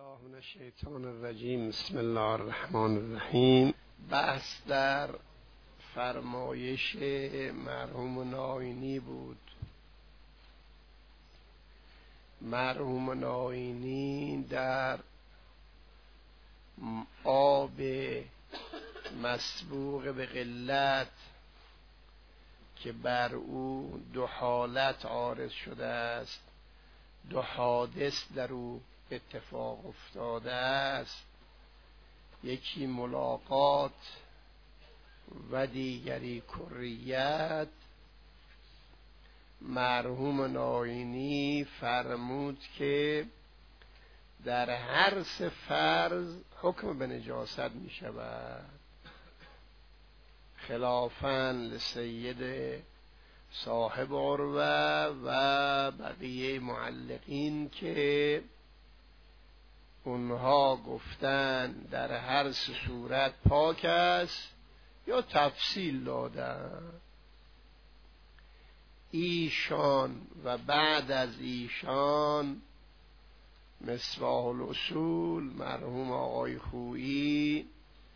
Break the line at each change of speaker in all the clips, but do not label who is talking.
الله من الشیطان الرجیم. بسم الله الرحمن الرحیم. بحث در فرمایش مرحوم ناینی بود. مرحوم ناینی در آب مسبوق به قلت که بر او دو حالت عارض شده است، دو حادث در او اتفاق افتاده است، یکی ملاقات و دیگری کریت. مرحوم ناینی فرمود که در هر سه فرض حکم به نجاست می شود، خلافاً لسید صاحب عروه و بقیه معلقین که اونها گفتن در هر سه صورت پاک است یا تفصیل دادن. ایشان و بعد از ایشان مصباح الاصول مرحوم آقای خویی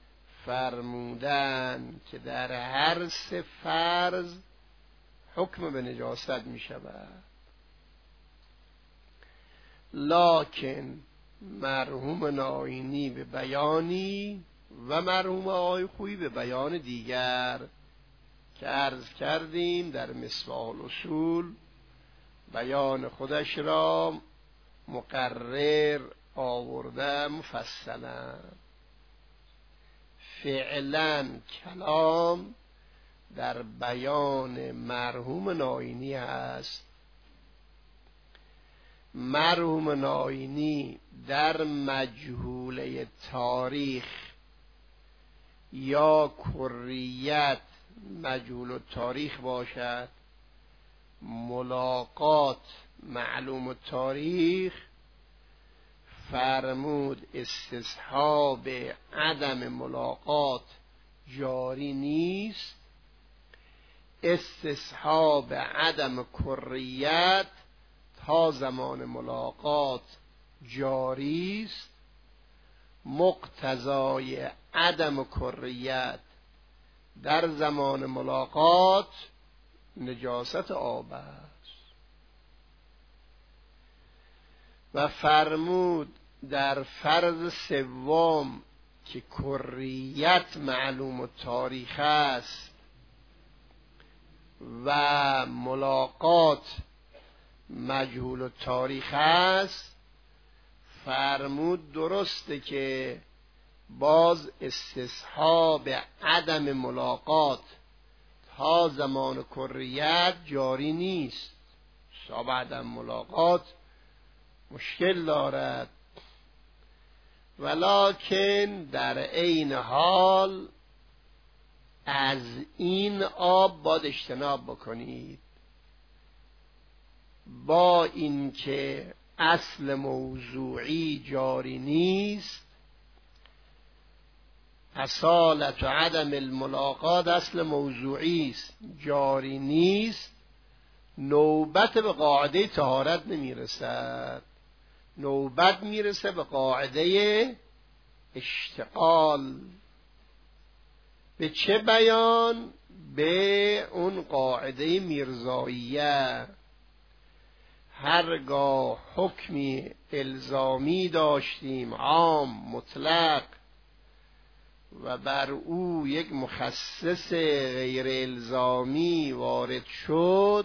فرمودن که در هر سه فرض حکم به نجاست می شود، لکن مرحوم ناینی به بیانی و مرحوم آقای خویی به بیان دیگر که عرض کردیم در مصباح الاصول بیان خودش را مقرر آورده مفصلا. فعلا کلام در بیان مرحوم ناینی است. مرحوم ناینی در مجهوله تاریخ یا کریت مجهول التاریخ باشد، ملاقات معلوم التاریخ، فرمود استصحاب عدم ملاقات جاری نیست، استصحاب عدم کریت تا زمان ملاقات جاری است، مقتضای عدم کریت در زمان ملاقات نجاست آب است. و فرمود در فرض سوم که کریت معلوم التاریخ است و ملاقات مجهول التاریخ است، فرمود درسته که باز استصحاب عدم ملاقات تا زمان کریت جاری نیست، استصحاب عدم ملاقات مشکل دارد، ولکن در عین حال از این آب باید اجتناب بکنید، با اینکه اصل موضوعی جاری نیست. اصالت و عدم الملاقات اصل موضوعی است، جاری نیست، نوبت به قاعده طهارت نمیرسد، نوبت میرسه به قاعده اشتغال. به چه بیان؟ به اون قاعده میرزاییه. هرگاه حکمی الزامی داشتیم عام مطلق و بر او یک مخصص غیر الزامی وارد شد،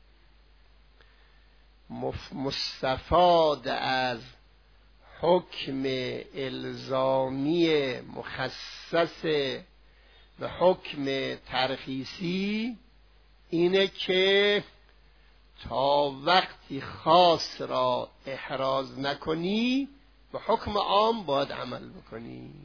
مستفاد از حکم الزامی مخصص به حکم ترخیصی اینه که تا وقتی خاص را احراز نکنی به حکم عام باید عمل بکنی.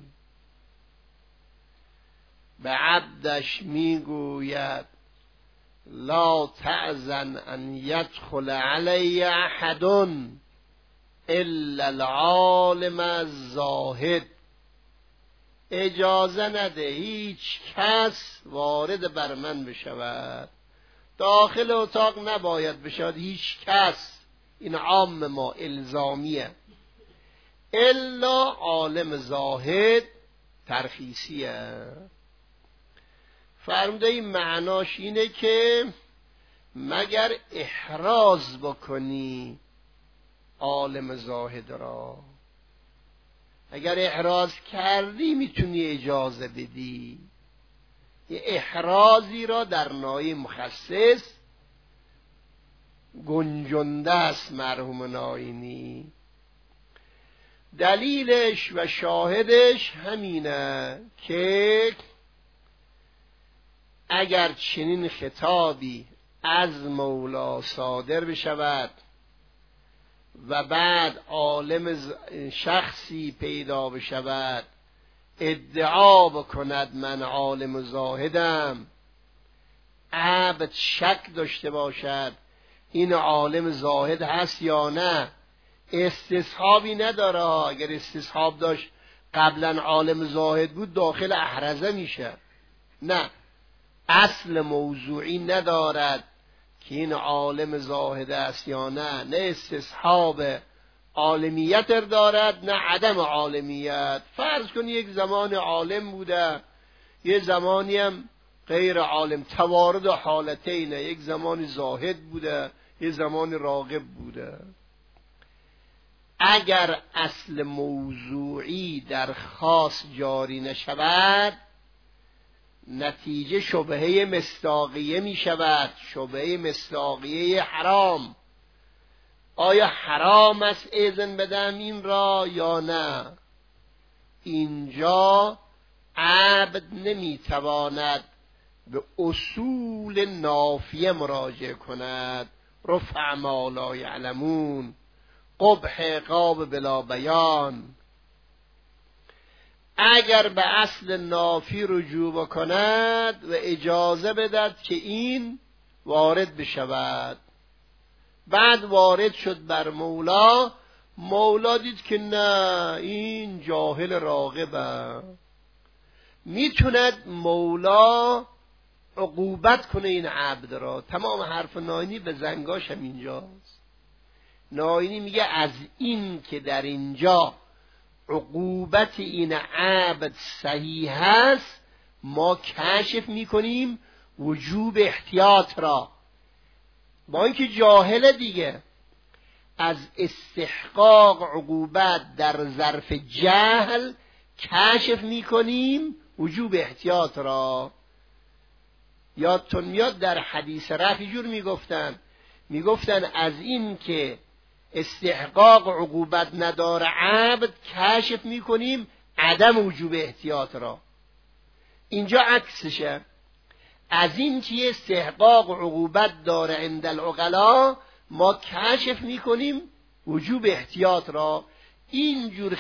به عبدش میگوید لا تعزن ان يدخل علی احد الا العالم الزاهد، اجازه نده هیچ کس وارد بر من بشود، داخل اتاق نباید بشود هیچ کس، این عام ما الزامیه، الا عالم زاهد ترخیصیه. فرموده این معناش اینه که مگر احراز بکنی عالم زاهد را، اگر احراز کردی میتونی اجازه بدی. یه احرازی را در نای مخصص گنجنده است مرحوم ناینی. دلیلش و شاهدش همینه که اگر چنین خطابی از مولا صادر بشود و بعد عالم شخصی پیدا بشود ادعا بکند من عالم زاهدم، عبد شک داشته باشد این عالم زاهد هست یا نه، استصحابی نداره. اگر استصحاب داشت قبلا عالم زاهد بود داخل احرزه میشه. نه، اصل موضوعی ندارد که این عالم زاهد است یا نه. نه استصحاب عالمیت دارد نه عدم عالمیت. فرض کنی یک زمان عالم بوده، یه زمانی هم غیر عالم، توارد حالتینه، یک زمانی زاهد بوده یه زمانی راغب بوده. اگر اصل موضوعی در خاص جاری نشود نتیجه شبهه مصداقیه می شود، شبهه مصداقیه حرام. آیا حرام است اذن بدم این را یا نه؟ اینجا عبد نمی تواند به اصول نافیه مراجعه کند. رفع ما لا یعلمون، قبح عقاب بلا بیان. اگر به اصل نافی رجوع بکند و اجازه بدهد که این وارد بشود، بعد وارد شد بر مولا، مولا دید که نه این جاهل راغبه، میتوند مولا عقوبت کنه این عبد را. تمام حرف ناینی به زنگاش هم اینجاست. ناینی میگه از این که در اینجا عقوبت این عبد صحیح هست ما کشف میکنیم وجوب احتیاط را. با اینکه جاهل دیگه، از استحقاق عقوبت در ظرف جهل کشف میکنیم وجوب احتیاط را. یادتون میاد در حدیث رفع جور میگفتن از این که استحقاق عقوبت نداره عبد کشف میکنیم عدم وجوب احتیاط را. اینجا عکسشه، از این که استحقاق عقوبت داره عند العقلا ما کشف میکنیم وجوب احتیاط را. اینجور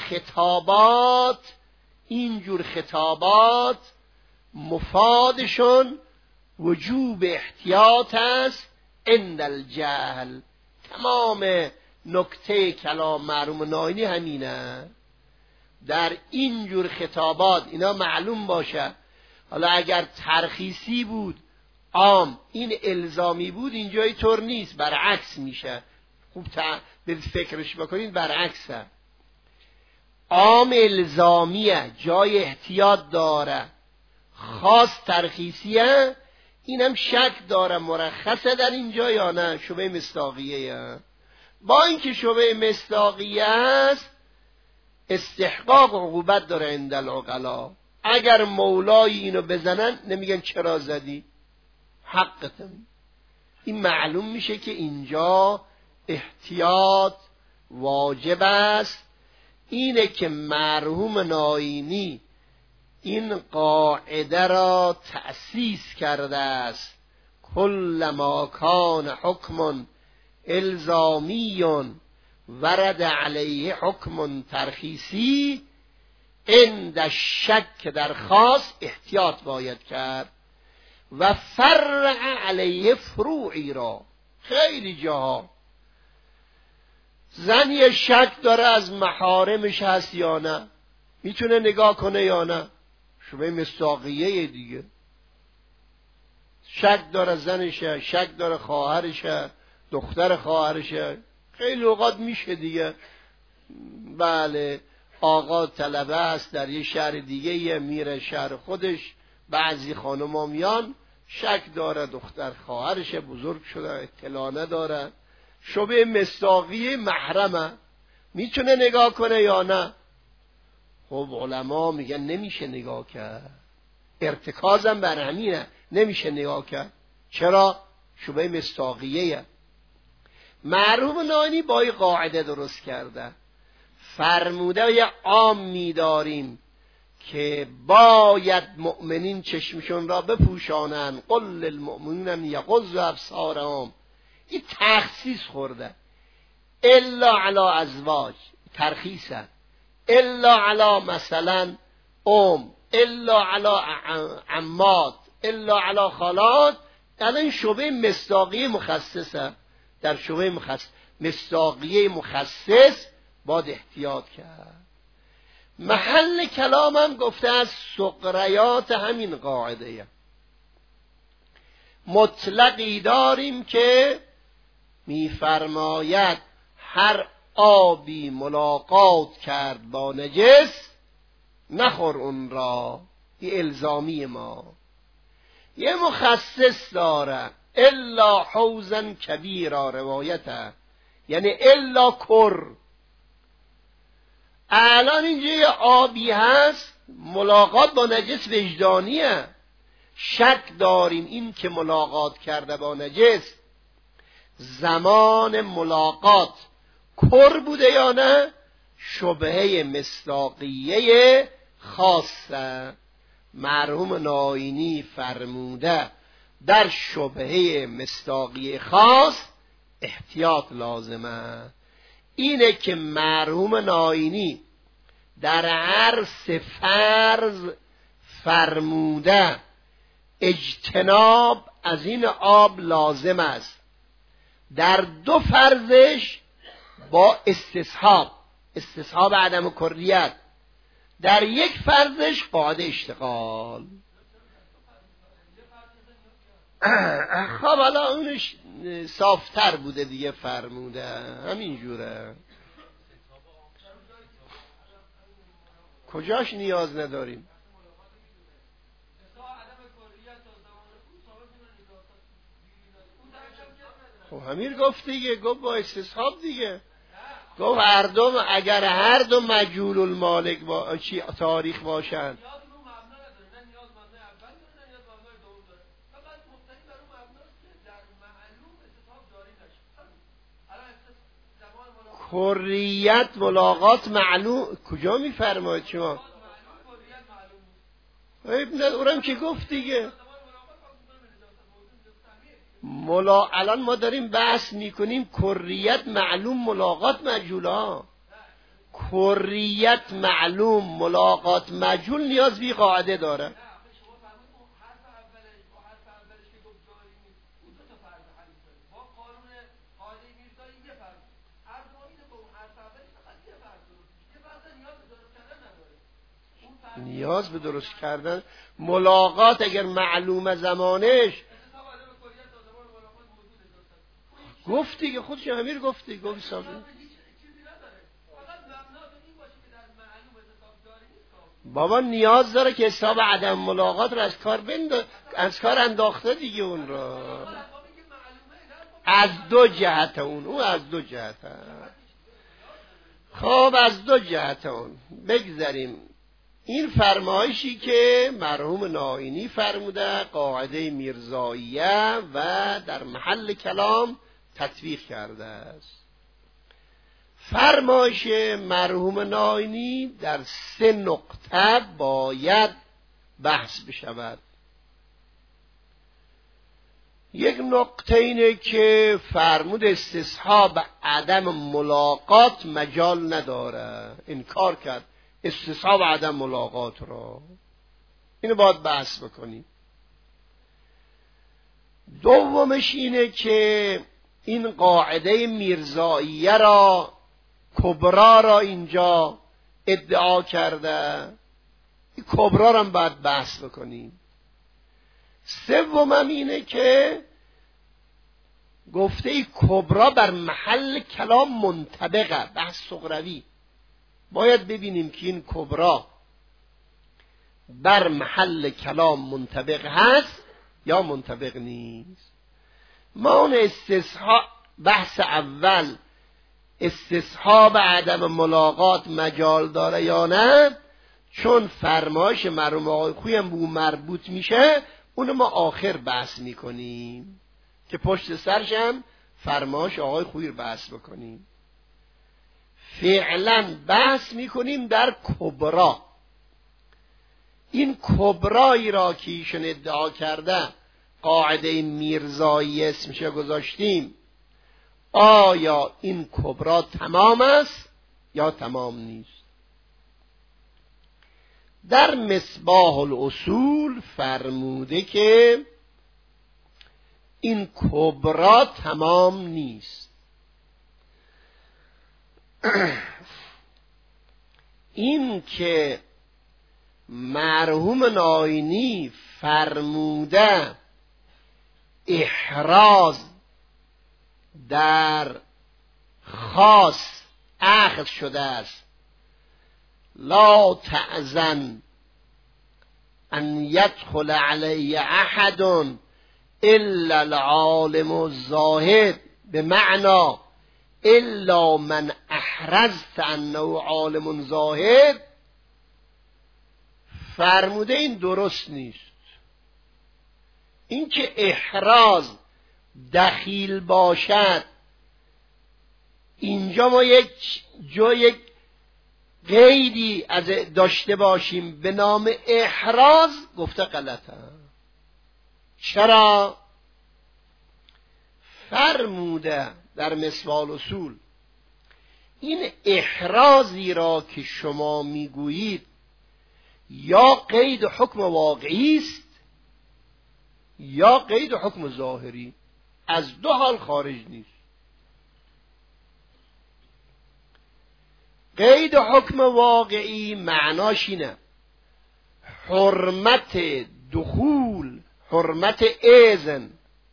خطابات مفادشون وجوب احتیاط است عند الجهل. تمام نکته کلام مرحوم ناینی همینه. در اینجور خطابات اینا معلوم باشه. حالا اگر ترخیصی بود عام، این الزامی بود، اینجای طور نیست، برعکس میشه. خوب به فکرش بکنید، برعکسه. عام الزامیه، جای احتیاط داره. خاص ترخیصیه، اینم شک داره مرخصه در اینجا یا نه. شبهه مصداقیه. با اینکه شبهه مصداقیه است استحقاق عقوبت داره عند العقلا. اگر مولای اینو بزنن نمیگن چرا زدی، حقتم. این معلوم میشه که اینجا احتیاط واجب است. اینه که مرحوم ناینی این قاعده را تأسیس کرده است: کل ما کان حکم الزامی ورد علیه حکم ترخیصی عند شک در خاص احتیاط باید کرد و فرع علیه فروعی را. خیلی جاها زنی شک داره از محارمش هست یا نه، میتونه نگاه کنه یا نه، شبه مصداقیه دیگه. شک داره زنشه، شک داره خواهرشه، دختر خواهرشه، خیلی اوقات میشه دیگه. بله آقا طلبه است در یه شهر دیگه، میره شهر خودش، بعضی خانم‌ها میان شک داره دختر خواهرش بزرگ شده اطلاع نداره، شبه مصداقی محرمه، میتونه نگاه کنه یا نه؟ خب علما میگن نمیشه نگاه کرد، ارتکازم بر همینه، نمیشه نگاه کرد. چرا؟ شبه مصداقیه. مرحوم ناینی با این قاعده درست کرده، فرموده یه عام می‌داریم که باید مؤمنین چشمشون را بپوشانند، قل للمؤمنین یغضوا ابصارهم، این تخصیص خورده، الا علی ازواج، ترخیصه، الا علی مثلا الا علی عمات، الا علی خالات. الان شبه مصداقیه مخصصه، در شبه مصداقیه مخصص باید احتیاط کرد. محل کلامم گفته از سقریات همین قاعده. مطلقی داریم که میفرماید هر آبی ملاقات کرد با نجس نخور اون را، این الزامی ما. یه مخصص داره، الا حوزن کبیرا روایته، یعنی الا کر. الان اینجا یه آبی هست ملاقات با نجس وجدانیه، شک داریم این که ملاقات کرده با نجس زمان ملاقات کر بوده یا نه، شبهه مصداقیه خاصه. مرحوم ناینی فرموده در شبهه مصداقیه خاص احتیاط لازمه. اینه که مرحوم ناینی در هر سه فرض فرموده اجتناب از این آب لازم است، در دو فرضش با استصحاب عدم کریت، در یک فرضش قاعده اشتغال. خب حالا اونش صافتر بوده دیگه، فرموده همین جوره. کجاش نیاز نداریم؟ خب همین گفت دیگه، گفت با استصحاب دیگه، گفت اگر هر دو مجهول المالک با تاریخ باشن. کریت ملاقات معلوم کجا میفرماید شما؟ اونم که گفت دیگه. الان ما داریم بحث میکنیم کریت معلوم ملاقات مجهولا. کریت معلوم ملاقات مجهول نیاز بی قاعده داره. نیاز به درست کردن ملاقات اگر معلوم زمانش گفتی که خودش امیر گفتی گفت سابقی بابا نیاز داره که حساب عدم ملاقات رو از کار انداخته دیگه. اون رو از دو جهت اون از دو جهت. خب از دو جهت اون بگذاریم. این فرمایشی که مرحوم ناینی فرموده قاعده میرزاییه و در محل کلام تطبیق کرده است. فرمایش مرحوم ناینی در 3 نقطه باید بحث بشود. یک نقطه اینه که فرمود استصحاب عدم ملاقات مجال نداره، انکار کرد استصحاب عدم ملاقات را، اینو باید بحث بکنیم. دومش اینه که این قاعده میرزاییه را کبرا را اینجا ادعا کرده، این کبرا را هم باید بحث بکنیم. سومم اینه که گفته کبرا بر محل کلام منطبقه، بحث سغروی باید ببینیم که این کبرا بر محل کلام منطبق هست یا منطبق نیست. ما اون بحث اول استصحاب عدم ملاقات مجال داره یا نه، چون فرمایش مرحوم آقای خویی هم به اون مربوط میشه، اونو ما آخر بحث میکنیم که پشت سرش هم فرمایش آقای خویی رو بحث بکنیم. فعلا بحث میکنیم در کبرا. این کبرایی را که ایشون ادعا کرده قاعده میرزایی اسمش گذاشتیم، آیا این کبرا تمام است یا تمام نیست؟ در مصباح الاصول فرموده که این کبرا تمام نیست. این که مرحوم ناینی فرموده احراز در خاص اخذ شده است، لا تأذن ان يدخل علی احد الا العالم الزاهد، به معنی الا من احرزت انه عالم زاهد، فرموده این درست نیست. این که احراز دخیل باشد، اینجا ما یک قیدی از داشته باشیم به نام احراز، گفته غلطه. چرا؟ فرموده در مصباح الاصول این احرازی را که شما میگویید یا قید حکم واقعی است یا قید حکم ظاهری، از دو حال خارج نیست. قید حکم واقعی معناش اینه حرمت دخول، حرمت اذن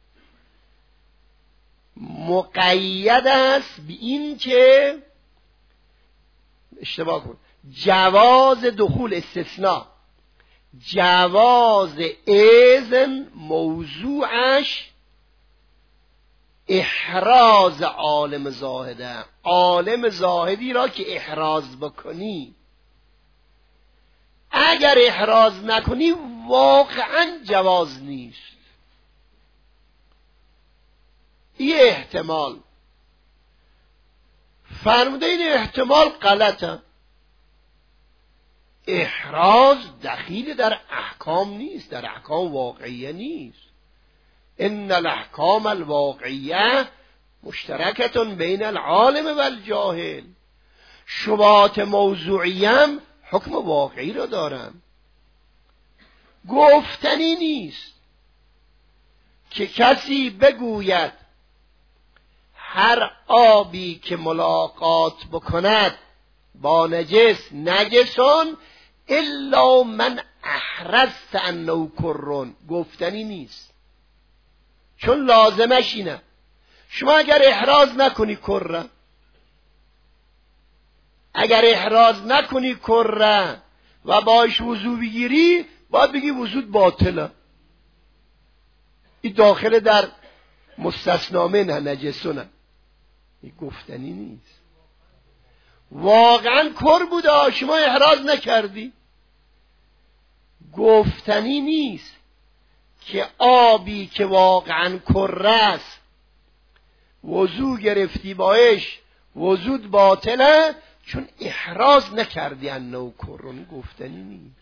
مقید است به این که اشتباه کن، جواز دخول استثناء، جواز اذن موضوعش احراز عالم زاهده. عالم زاهدی را که احراز بکنی، اگر احراز نکنی واقعا جواز نیست. این احتمال فرموده، این احتمال غلطه. احراز دخیل در احکام نیست، در احکام واقعیه نیست. ان الاحکام الواقعیه مشترکه بین العالم و الجاهل. شبهات موضوعیم حکم واقعی را دارن، گفتنی نیست که کسی بگوید هر آبی که ملاقات بکند با نجس نجسون الا من احرزت انه کرون. گفتنی نیست، چون لازمش اینه شما اگر احراز نکنی کره، اگر احراز نکنی کره و باش وضو بگیری، باید بگی وضو باطله. این داخل در مستثنامه نه نجسونه. این گفتنی نیست. واقعا کر بوده، شما احراز نکردی. گفتنی نیست که آبی که واقعا کر است وضو گرفتی باش وضو باطله چون احراز نکردی انه کرون. گفتنی نیست.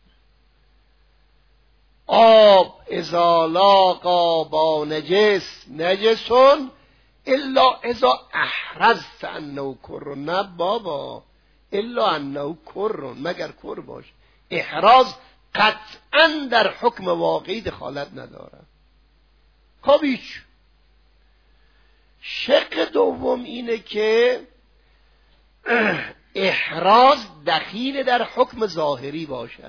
آب اذا لاقا با نجس نجسون الا اذا احرزت انه کرون. نه بابا، الا انه کرون، مگر کر باش. احراز قطعا در حکم واقعی دخالت نداره. خب هیچ. شق دوم اینه که احراز دخیل در حکم ظاهری باشه.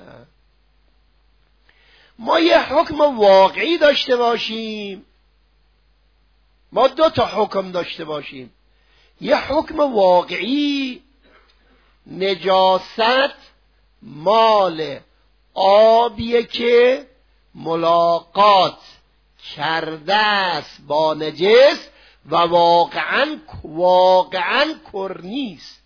ما یه حکم واقعی داشته باشیم، ما دو تا حکم داشته باشیم. یه حکم واقعی نجاست مال آبیه که ملاقات کرده است با نجس و واقعا کر نیست.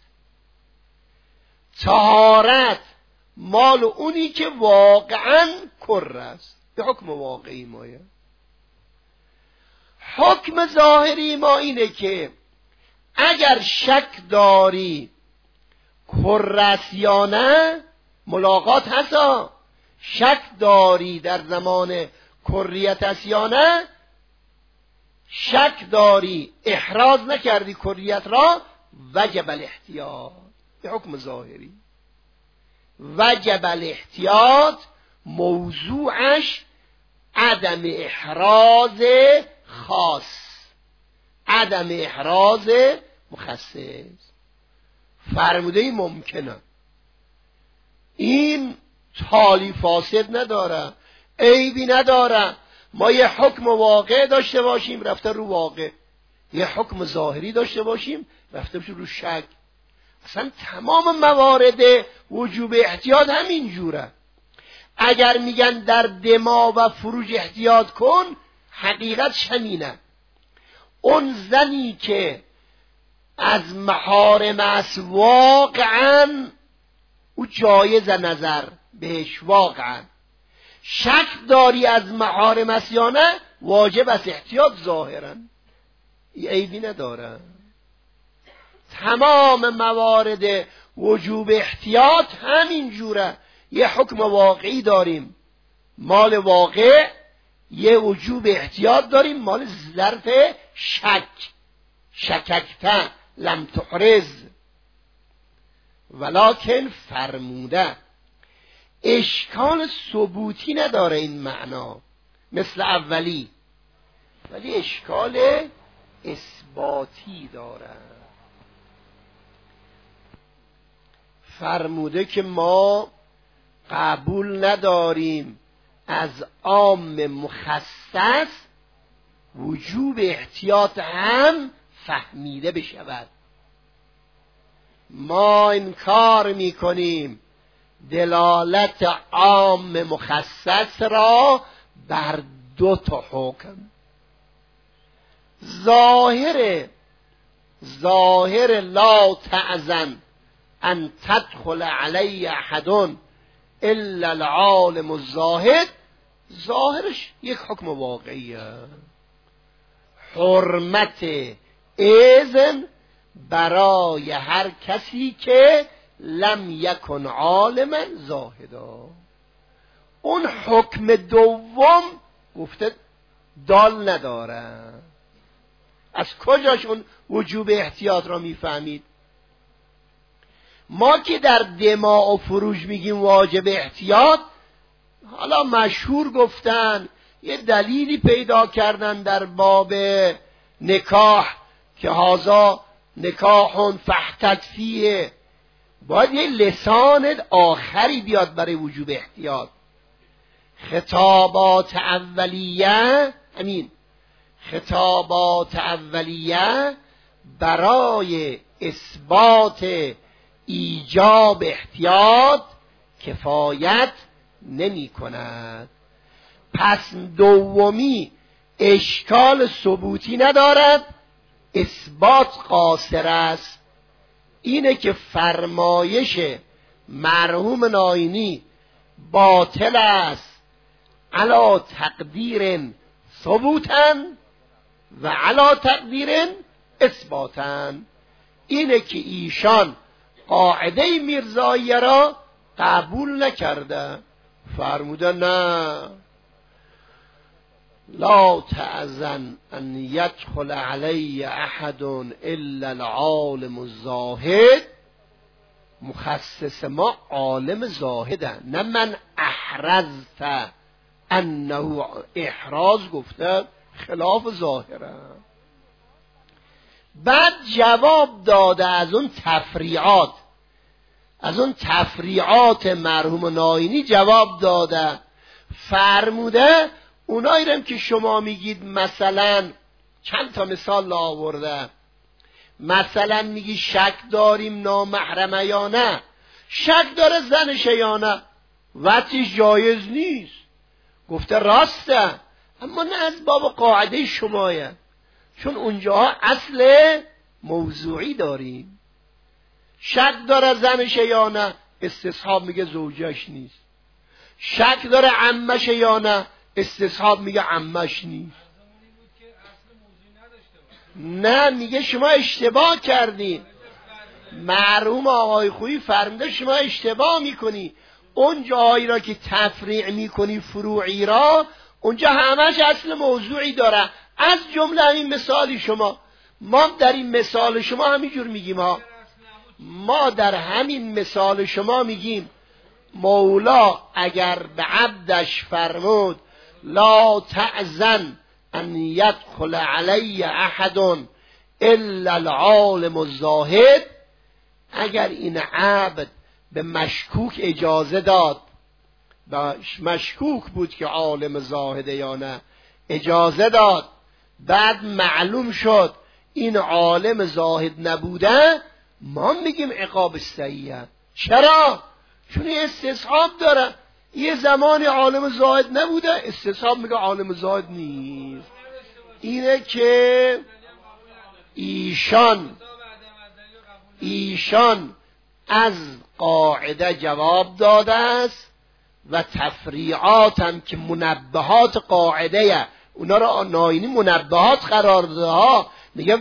طهارت مال اونی که واقعا کر است، به حکم واقعی مایه. حکم ظاهری ما اینه که اگر شک داری کر است یا نه، ملاقات هست، شک داری در زمان کریت است یا نه، شک داری احراز نکردی کریت را، وجب الاحتیاط به حکم ظاهری. وجب الاحتیاط موضوعش عدم احراز خاص، عدم احراز مخصص. فرموده ممکنه این تالی فاسد نداره، عیبی نداره. ما یه حکم واقع داشته باشیم رفته رو واقع، یه حکم ظاهری داشته باشیم رفته بشه رو شک. اصلا تمام موارد وجوب احتیاط همین جوره. اگر میگن در دما و فروج احتیاط کن، حقیقت همینه. اون زنی که از محارم است واقعا او جایز نظر بهش، واقعا شک داری از محارم است یا نه، واجب است احتیاط ظاهرا، عیبی نداره. تمام موارد وجوب احتیاط همین جوره. یه حکم واقعی داریم مال واقع، یه وجوب احتیاط داریم مال ظرف شک. شککت لم تحرز، ولکن فرموده اشکال ثبوتی نداره این معنا مثل اولی، ولی اشکال اثباتی داره. فرموده که ما قبول نداریم از عام مخصص وجوب احتیاط هم فهمیده بشود. ما انکار میکنیم دلالت عام مخصص را بر دو تا حکم. ظاهر لا تعزن ان تدخل علی احد الا العالم الزاهد، ظاهرش یک حکم واقعیه. حرمت اذن برای هر کسی که لم یکن عالما زاهدا. اون حکم دوم گفته دال نداره. از کجاش اون وجوب احتیاط را میفهمید؟ ما که در دماء و فروج میگیم واجب احتیاط، حالا مشهور گفتن یه دلیلی پیدا کردن در باب نکاح که هازا نکاح فاحتد فیه، باید یه لسان آخری بیاد برای وجوب احتیاط. خطابات اولیه، امین خطابات اولیه برای اثبات ایجاب احتیاط کفایت نمی کند. پس دومی اشکال ثبوتی ندارد، اثبات قاصر است. اینه که فرمایش مرحوم ناینی باطل است علا تقدیر ثبوتن و علا تقدیر اثباتن. اینه که ایشان قاعده میرزایی را قبول نکرده، فرموده نه، لا تعزن ان يدخل علی احد الا العالم الزاهد. مخصص ما عالم زاهده، نه من احرزت انه احراز گفته خلاف ظاهره. بعد جواب داده از اون تفریعات مرحوم ناینی جواب داده، فرموده اونایی هم که شما میگید مثلا چند تا مثال آورده، مثلا میگی شک داریم نامحرمه یا نه، شک داره زنشه یا نه، وقتش جایز نیست. گفته راسته، اما نه از باب قاعده شمایه، چون اونجاها اصل موضوعی داریم. شک داره زنشه یا نه، استصحاب میگه زوجش نیست. شک داره عمش یا نه، استصحاب میگه عمش نیست. نه، میگه شما اشتباه کردین. مرحوم آقای خویی فرموده شما اشتباه میکنی، اون جایی را که تفریع میکنی فروعی را، اونجا همش اصل موضوعی داره. از جمله همین مثالی شما، ما در این مثال شما همینجور میگیم ها، ما در همین مثال شما میگیم مولا اگر به عبدش فرمود لا تعزن ان یدخل علی احد الا العالم الزاهد، اگر این عبد به مشکوک اجازه داد، مشکوک بود که عالم زاهده یا نه، اجازه داد، بعد معلوم شد این عالم زاهد نبوده، ما میگیم عقاب صحیحه. چرا؟ چون استصحاب داره. یه زمان عالم زاهد نبوده، استصحاب میگه عالم زاهد نیست. اینه که ایشان از قاعده جواب داده است و تفریعات هم که منبهات قاعده اونا را ناینی منبهات قرار داده ها، میگه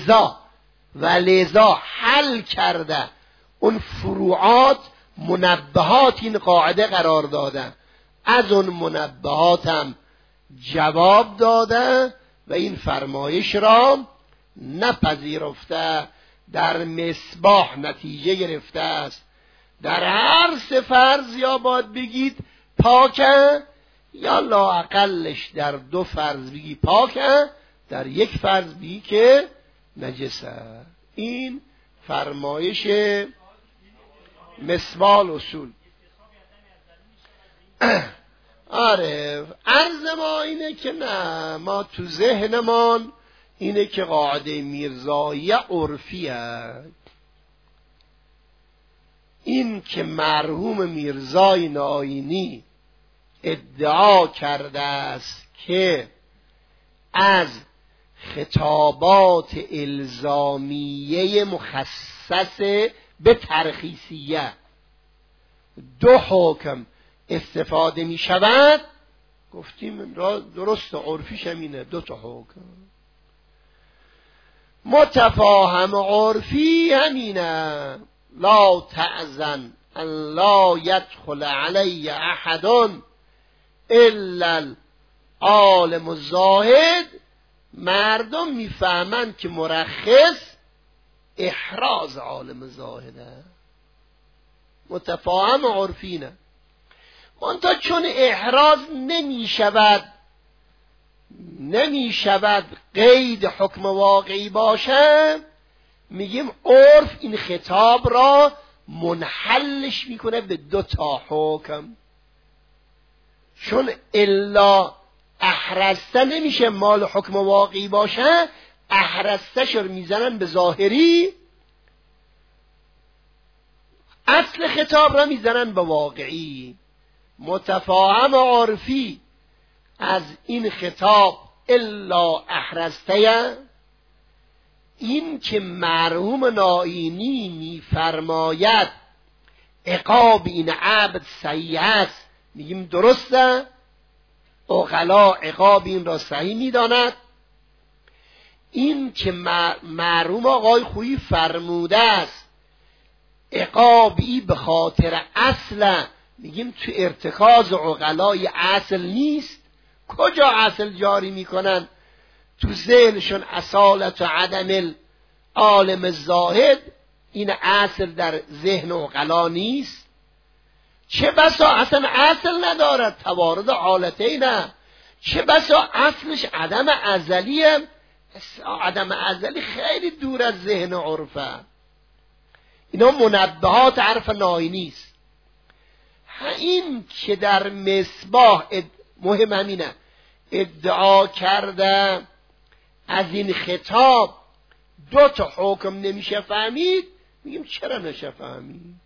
ولذا حل کرده اون فروعات منبهات این قاعده قرار داده، از اون منبهات هم جواب داده و این فرمایش را نپذیرفته، در مصباح نتیجه گرفته است. در هر سه فرض یا باید بگید پاکه، یا لااقلش در دو فرض بگی پاکه، در یک فرض بگی که نجسه. این فرمایش مصباح اصول. آره، عرض ما اینه که نه، ما تو ذهنمان اینه که قاعده میرزایی عرفیه. این که مرحوم میرزای ناینی ادعا کرده است که از خطابات الزامیه مخصص به ترخیصیه دو حکم استفاده می شود، گفتیم درست عرفیش همینه، دو تا حکم. متفاهم عرفی همینه، لا تعزن ان لا يدخل علی احد الا العالم الزاهد، مردم میفهمند که مرخص احراز عالم زاهده. متفاهم عرفینه. منتها چون احراز نمی شود قید حکم واقعی باشه، میگیم عرف این خطاب را منحلش میکنه به دو تا حکم. چون الا احرسته نمیشه مال حکم واقعی باشه، احرسته شر میزنن به ظاهری، اصل خطاب را میزنن به واقعی. متفاهم عرفی از این خطاب الا احرسته، این که مرحوم ناینی میفرماید عقاب این عبد صحیح است، میگیم درسته، عقلا عقاب این را صحیح میداند. این که مرحوم آقای خویی فرموده است عقابی به خاطر اصل، میگیم تو ارتکاز عقلای اصل نیست. کجا اصل جاری میکنن؟ تو ذهنشون اصالت و عدم العالم الزاهد، این اصل در ذهن عقلا نیست. چه بسا اصلا اصل ندارد، توارد حالتینه. چه بسا اصلش عدم ازلیه، عدم ازلی خیلی دور از ذهن عرفه. اینا منبهات عرف ناینی است. این که در مصباح مهم همینه، ادعا کرده از این خطاب دو تا حکم نمیشه فهمید، میگیم چرا نشه فهمید؟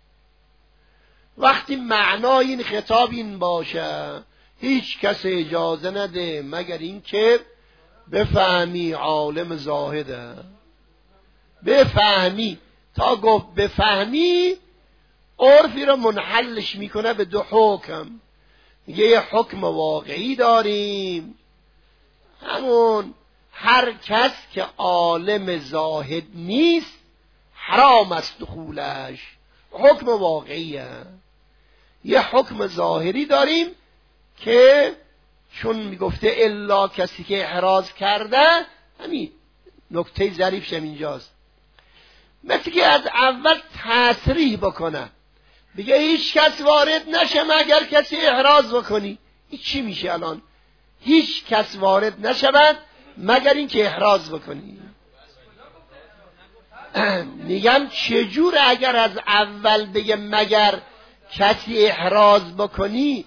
وقتی معنای این خطاب این باشه هیچ کس اجازه نده مگر این که بفهمی عالم زاهده، بفهمی. تا گفت بفهمی عرفی رو منحلش میکنه به دو حکم. یه حکم واقعی داریم، همون هر کس که عالم زاهد نیست حرام است دخولش، حکم واقعیه. یه حکم ظاهری داریم که چون میگفته الا کسی که احراز کرده، همین نکته ظریفش اینجاست. مثل که از اول تصریح بکنه بگه هیچ کس وارد نشه مگر کسی احراز بکنی. این چی میشه الان؟ هیچ کس وارد نشود مگر این که احراز بکنی. میگم چجور اگر از اول بگه مگر کسی احراز بکنی،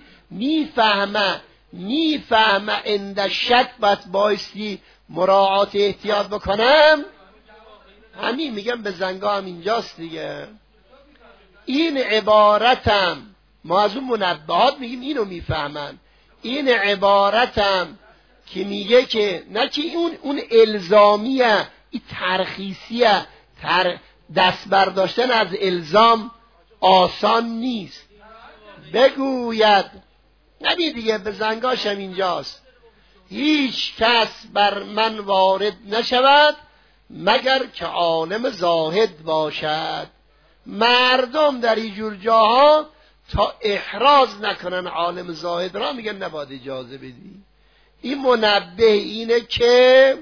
میفهمه اند شک بس بایستی مراعات احتیاط بکنم. همین میگم به زنگا هم اینجاست دیگه. این عبارتم ما از اون منبهات میگیم اینو میفهمن. این عبارتم که میگه که نه که اون الزامیه، این ترخیصیه. دست برداشتن از الزام آسان نیست. بگوید نبی دیگه به زنگاشم اینجاست، هیچ کس بر من وارد نشود مگر که عالم زاهد باشد. مردم در اینجور جاها تا احراز نکنن عالم زاهد را میگن نباید اجازه بدی. این منبه اینه که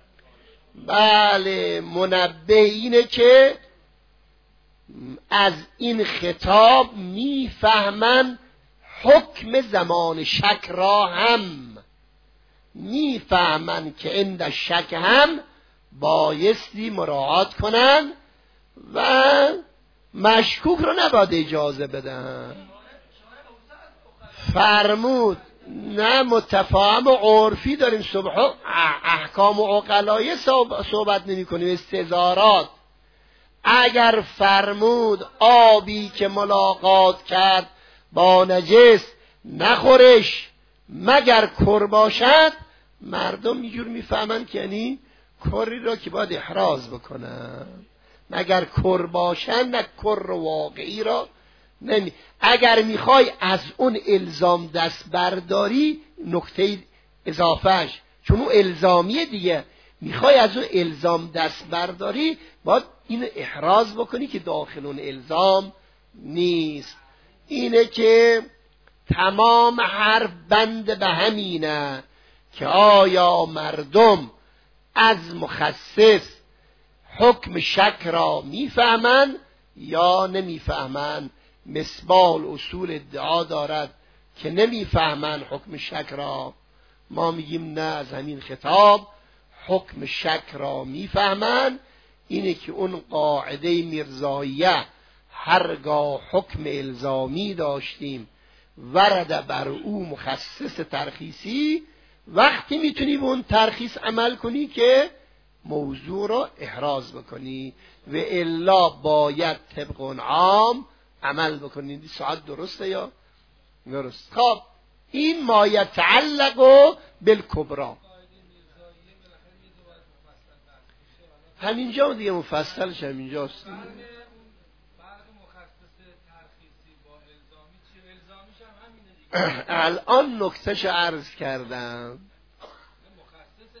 بله، منبه اینه که از این خطاب میفهمن حکم زمان شک را هم، میفهمن که عند شک هم بایستی مراعات کنن و مشکوک رو نباید اجازه بدن. فرمود نه متفاهم و عرفی داریم، صبح احکام و عقلایه صحبت نمی کنیم، استظهارات. اگر فرمود آبی که ملاقات کرد با نجس نخورش مگر کر باشد، مردم اینجور میفهمن که یعنی کری را که باید احراز بکنن، مگر کر باشن، نه کر واقعی را نمی. اگر میخوای از اون الزام دست برداری، نکته اضافهش چون اون الزامیه دیگه، میخوای از اون الزام دست برداری باید اینو احراز بکنی که داخل اون الزام نیست. اینه که تمام حرف بند به همینه که آیا مردم از مخصص حکم شک را میفهمن یا نمیفهمن. مصباح اصول ادعا دارد که نمیفهمن حکم شک را. ما میگیم نه، از همین خطاب حکم شک را میفهمن. اینه که اون قاعده میرزاییه هرگاه حکم الزامی داشتیم ورد بر او مخصص ترخیصی، وقتی میتونی به اون ترخیص عمل کنی که موضوع را احراز بکنی و الا باید طبق اون عام عمل بکنی. ساعت درسته یا درست؟ خب این ما یتعلق بالکبرا، همینجا دیگه مفصلش همینجاست. الان نکتهش عرض کردم.
مخصص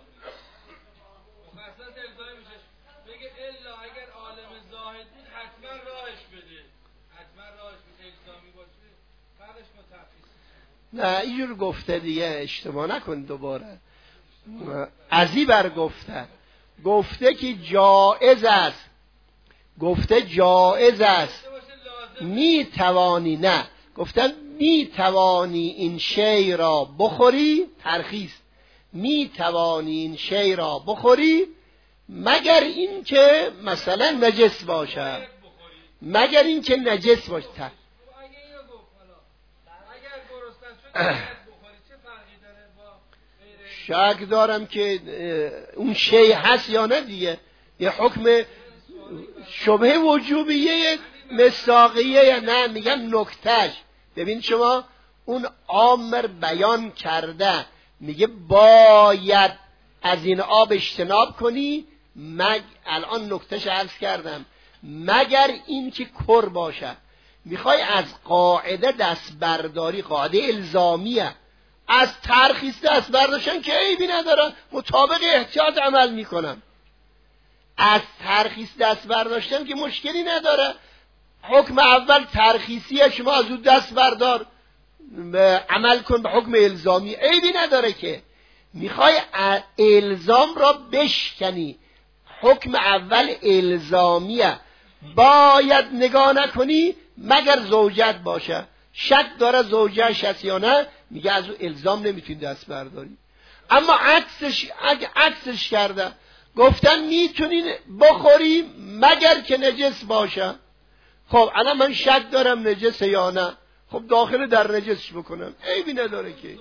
الزامی میشه بگه الا اگر عالم زاهد بود حتما راهش بده، حتما راهش بده، الزامی باشه بعدش با ترخیص.
نه اینجور گفته دیگه، اشتباه نکن دوباره. ازی بر گفته که جائز است، گفته جائز است، می توانی، نه گفتن می توانی این شی را بخوری، ترخیص، می توانی این شی را بخوری مگر این که مثلا نجس باشه، مگر این که نجس باشه.
اگه اینو گفت حالا اگر گرسنه شد بخوری چه فرقی داره با
شک دارم که اون شی هست یا نه دیگه. یه حکم شبه وجوبیه مصداقیه یا نه، میگم نکتهش. ببین شما اون عامر بیان کرده میگه باید از این آب اجتناب کنی، الان نکتهش عرض کردم، مگر این که کر باشه. میخوای از قاعده دست برداری، قاعده الزامیه، از ترخیص دست برداشتن که عیبی نداره، مطابق احتیاط عمل میکنم. از ترخیص دست برداشتن که مشکلی نداره. حکم اول ترخیصیه، شما از اون دست بردار عمل کن به حکم الزامی، عیبی نداره که. میخوای الزام را بشکنی، حکم اول الزامیه، باید نگاه نکنی مگر زوجت باشه. شک داره زوجهش هست یا نه، میگه از اون الزام نمیتونی دست برداری. اما عکسش کرده، گفتن میتونین بخوری مگر که نجس باشه. خب الان من شک دارم نجسه یا نه، خب داخل در نجسش بکنم، عیبی نداره که.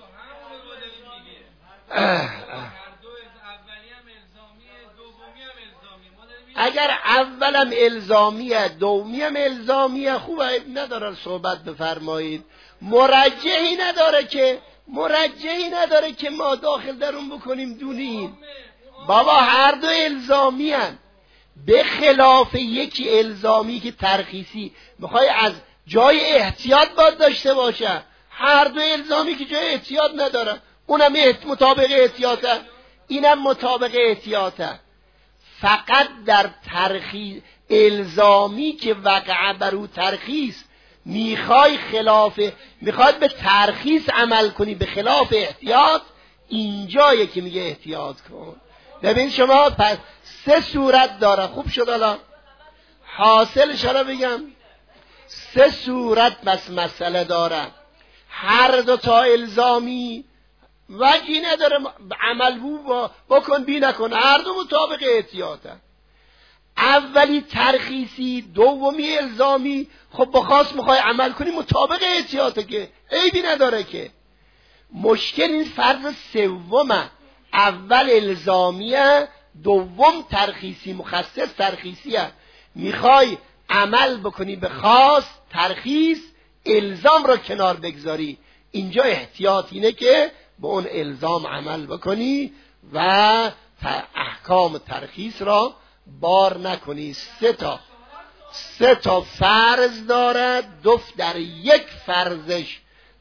اگر اولم الزامیه دومیم الزامیه، خوب نداره صحبت بفرمایید. مرجحی نداره که ما داخل در اون بکنیم دونین. بابا هر دو الزامی هن. به خلاف یکی الزامی که ترخیصی میخوای از جای احتیاط باید داشته باشه، هر دو الزامی که جای احتیاط نداره، اونم مطابق احتیاطه اینم مطابق احتیاطه. فقط در ترخیص الزامی که وقع بر او ترخیص میخوای به ترخیص عمل کنی به خلاف احتیاط، اینجایی که میگه احتیاط کن. ببین شما پس 3 صورت داره. خوب شد الان حاصلش رو بگم. 3 صورت بس مسئله داره، هر دو تا الزامی وجهی نداره عمل بکن بی نکن، هر دو مطابق احتیاطه. اولی ترخیصی، دومی الزامی. خب بخواست میخوای عمل کنی مطابق احتیاطه که عیبی نداره که. مشکل این فرض سومه، اول الزامیه دوم ترخیصی، مخصص ترخیصیه. میخوای عمل بکنی به خاص ترخیص، الزام را کنار بگذاری. اینجا احتیاط اینه که به اون الزام عمل بکنی و احکام ترخیص را بار نکنی. 3 تا فرض دارد، 2 در یک فرضش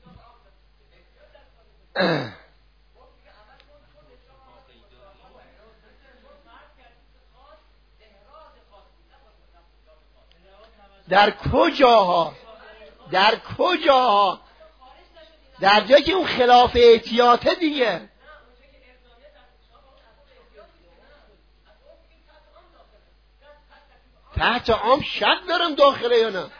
در کجاها در جایی که اون خلاف احتیاطه دیگه. تحت عام شک دارم داخله یا نه.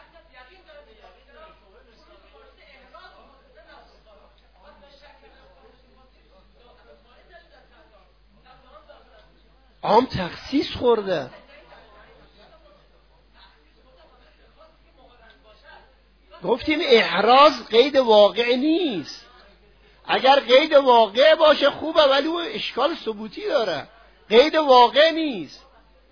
عام تخصیص خورده. گفتیم احراز قید واقع نیست. اگر قید واقع باشه خوبه، ولی او اشکال ثبوتی داره، قید واقع نیست.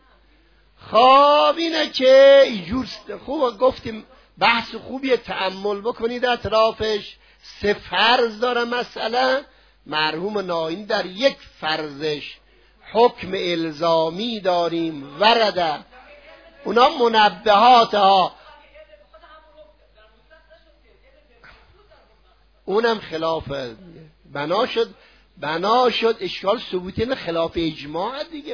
خب اینه که اینجور خوبه. گفتیم بحث خوبیه، تأمل بکنید اطرافش. 3 فرض داره مسئله. مرحوم ناینی در یک فرضش حکم الزامی داریم ورده، اونا منبهات ها، اونم خلاف بنا شد اشکال ثبوتی، نه خلاف اجماع دیگه،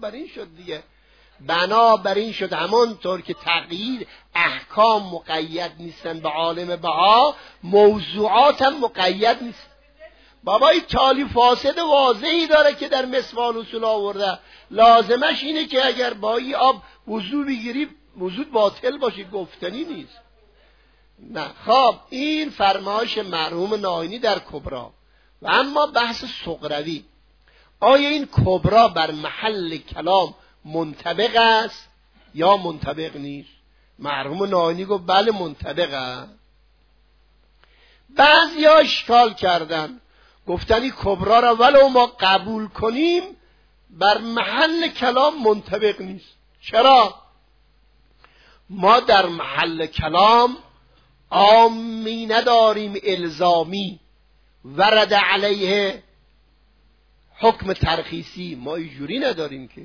بنابراین شد همانطور که تقیید احکام مقید نیستن به عالم بها، موضوعات هم مقید نیست. بابای تالی فاسد واضحی داره که در مسوال اصول آورده، لازمش اینه که اگر با این آب وضو بگیری وضو باطل باشه، گفتنی نیست. نه. خب این فرمایش مرحوم ناینی در کبرا. و اما بحث صغروی، آیا این کبرا بر محل کلام منطبق است یا منطبق نیست؟ مرحوم ناینی گفت بله منطبق است. بعضی ها اشکال کردن، گفتنی کبرا را ولو ما قبول کنیم بر محل کلام منطبق نیست. چرا؟ ما در محل کلام عامی نداریم الزامی ورد علیه حکم ترخیصی، ما اینجوری نداریم که.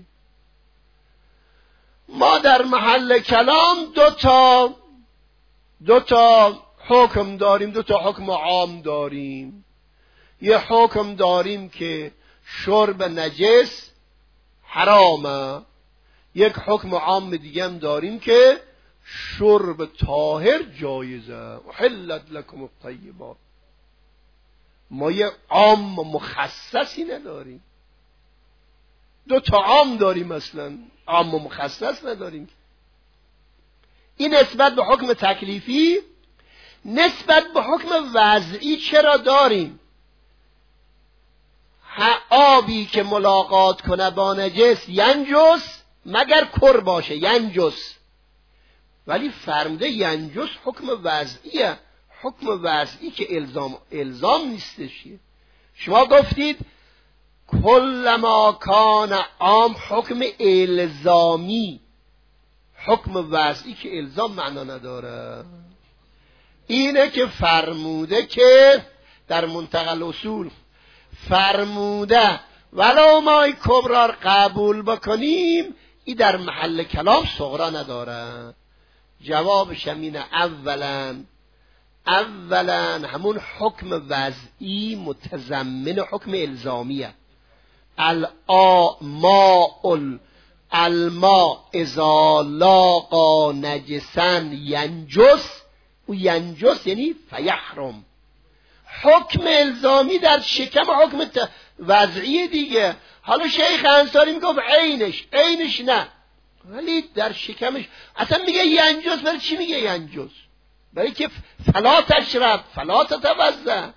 ما در محل کلام دو تا حکم داریم، دو تا حکم عام داریم. یه حکم داریم که شرب نجس حرامه، یک حکم عام دیگه هم داریم که شرب طاهر جایزه. حلت لکم الطیبات. ما یه عام و مخصصی نداریم، دو تا عام داریم، اصلا عام و مخصص نداریم. این نسبت به حکم تکلیفی. نسبت به حکم وضعی چرا داریم؟ آبی که ملاقات کنه با نجس ینجس مگر کر باشه، ینجس. ولی فرموده ینجس حکم وضعیه، حکم وضعی که الزام نیستش. شما گفتید کل ما کان عام حکم الزامی، حکم وضعی که الزام معنا نداره. اینه که فرموده که در منتقى الاصول فرموده ولو ما کبرا قبول بکنیم، این در محل کلام صغرا نداره. جوابش اینه اولا همون حکم وضعی متضمن حکم الزامیه. الماء اذا لاقا نجسا ینجس، و ینجس یعنی فیحرم. حکم الزامی در شکم حکم وضعی دیگه. حالا شیخ انصاری میگه عینش نه، ولی در شکمش اصلا میگه ینجس. برای چی میگه ینجس؟ برای که فلا تشرب فلا تتوضا.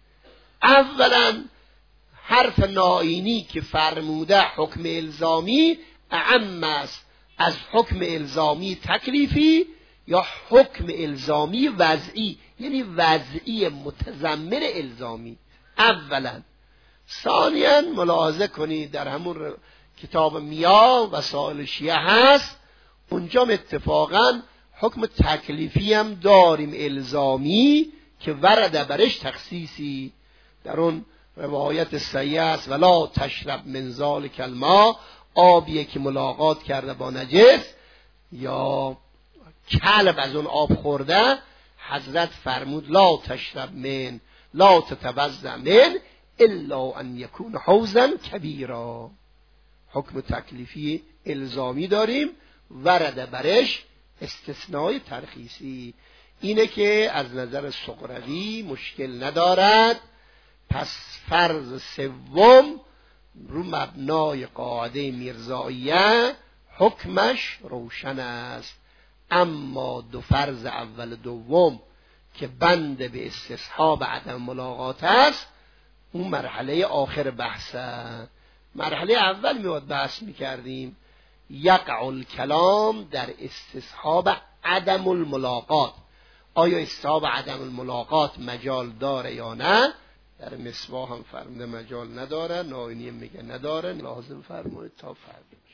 اولا حرف نائینی که فرموده حکم الزامی اعم است از حکم الزامی تکلیفی یا حکم الزامی وضعی، یعنی وضعی متضمن الزامی. اولا. ثانیا ملاحظه کنید در همون کتاب میا وسائل شیعه هست، اونجا اتفاقا حکم تکلیفی هم داریم الزامی که ورد برش تخصیصی. در اون روایت صحیح است ولا تشرب من ذلک الماء، آبیه که ملاقات کرده با نجس یا کلب از اون آب خورده، حضرت فرمود لا تشرب من لا تتوضا من الا ان یکون حوضا کبیرا. حکم تکلیفی الزامی داریم، ورد برش استثنای ترخیصی. اینه که از نظر سغروی مشکل ندارد. پس فرض سوم رو مبنای قاعده میرزاییه حکمش روشن است. اما دو فرض اول دوم که بند به استصحاب عدم ملاقات است، اون مرحله آخر بحثه. مرحله اول میاد بحث میکردیم یقع الکلام در استصحاب عدم الملاقات. آیا استصحاب عدم الملاقات مجال داره یا نه؟ در مصباح هم فرموده مجال نداره، نائینی میگه نداره. لازم فرمایید تا فرمایید.